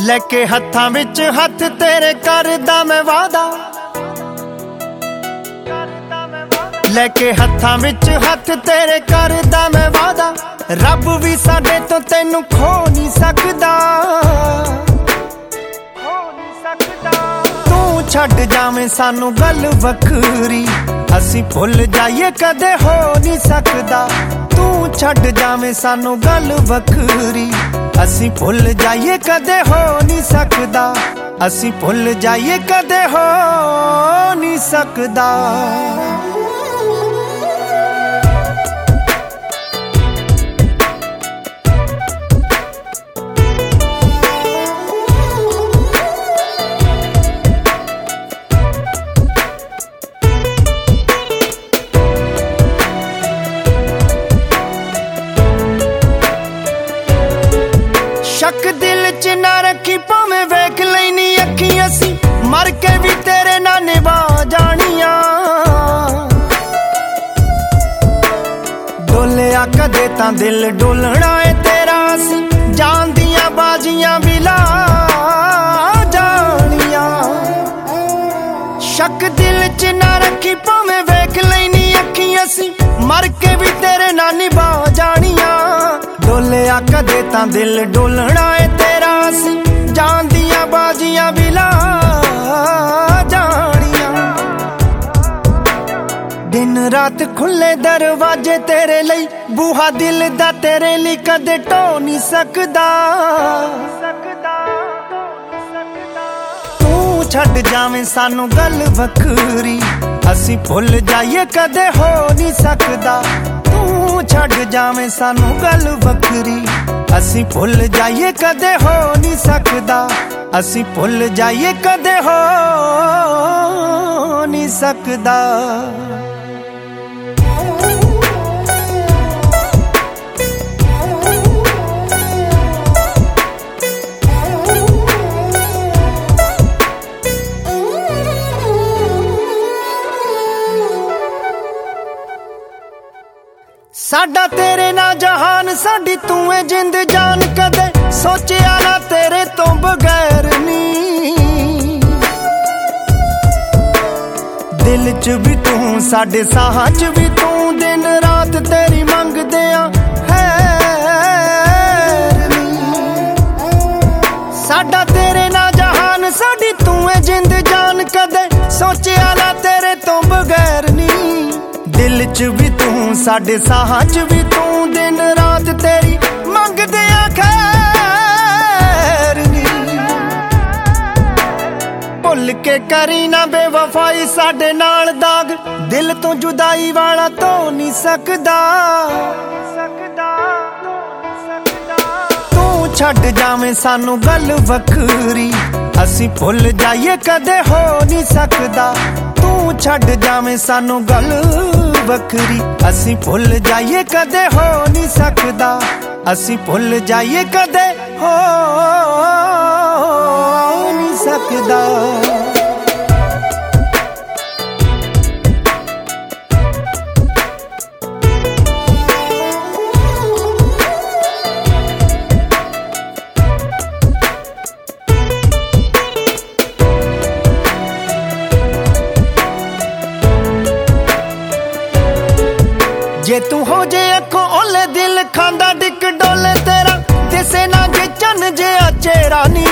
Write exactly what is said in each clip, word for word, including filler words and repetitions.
लेके हत्थां विच हथ तेरे करदा मैं वादा, लेके हत्थां विच हथ तेरे करदा मैं वादा। रब भी साडे तो तैनू खो नहीं सकदा, तू छड्ड जावें सानू गल वखरी, असी भुल जाइए कदे हो नहीं सकदा। तू छड्ड जावें सानू गल वखरी, असी भुल जाइए कदे हो नहीं सकदा, असी भुल जाइए कदे हो नहीं सकदा। शक दिल च ना रखी भावें वेख लैनी अखी, असी मर के भी तेरे ना निभा जानिया। डोलिया कदे तां दिल डोलना है तेरा, असी जान दियां बाजियां भी ला जानिया। शक दिल च ना रखी भावें वेख लैनी अखी, असी मर के भी तेरे ना निभा जानिया। डोलिया कदे तां दिल डोलना है तेरा, असी जान दियां बाजियां भी ला जानिया। दिन रात खुले दरवाजे तेरे लई, बूहा दिल दा तेरे लई कदे ढो नहीं सकदा। तू छड्ड जावें सानू गल वखरी, असी भुल जाइए कदे हो नहीं सकदा। तू छड्ड जावें सानू गल वखरी, असी भुल जाइए कदे हो नहीं सकदा, असी भुल जाइए कदे हो नहीं सकदा। साडा तेरे ना जहान, साडी तू है जिंद जान, कदे सोचिया ना तेरे तो बगैर नी। दिल च भी तू, साडे साहां च भी तू, दिन रात तेरी मंगदे आ खैर नी। साडा तेरे ना जहान, साडी तू है जिंद जान, कदे सोचिया ना तेरे तो बगैर नी। दिल च भी तू, साडे साहां च भी तू, दिन रात तेरी मंगदे आ खैर नी। भुल के करी ना बेवफाई साडे नाल दाग, दिल तो जुदाई वाला तो नहीं सकदा। तू छड्ड जावें सानू गल वखरी, असी भुल जाइए कदे हो नहीं सकदा। तू छड्ड जावें सानू गल वखरी, असी भुल जाइए कदे हो नहीं सकदा, असी भुल जाइए कदे हो नहीं सकदा। जे तू हो जे अखों ओले, दिल खांदा डिक डोले तेरा, दिसे ना जे चन जे चेहरा नी।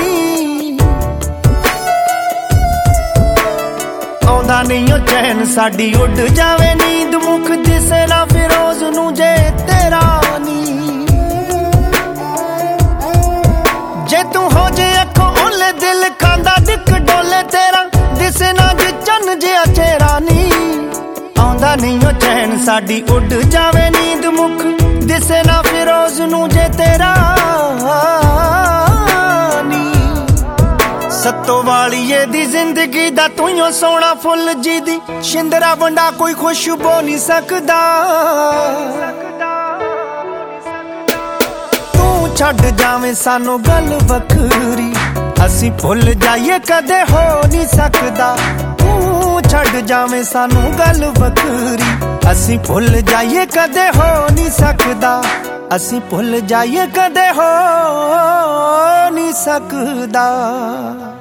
आउंदा नहीं ओ चैन साडी उड़ जावे नींद, मुख दिसे ना फिरोज नू जे तेरा नी। जे तू हो जे अखों ओले, दिल खांदा डिक डोले तेरा, दिसे ना जे चन जे चेहरा नी। आउंदा नहीं ओ चैन साडी उड़ जावे नींद, मुख दिसे ना फिरोज नू जे तेरा नी। सत्तो वालीए दी जिंदगी दा तू ही सोना फुल जी दी, शिंदरा वंडा कोई खुशबू नहीं सकदा। तू छड्ड जावें सानू गल वखरी, असी भुल जाइए कदे हो नहीं सकदा। छड्ड जावें सानू गल वखरी, असी भुल जाइए कदे हो नहीं सकदा, असी भुल जाइए कदे हो नहीं ਸਕਦਾ।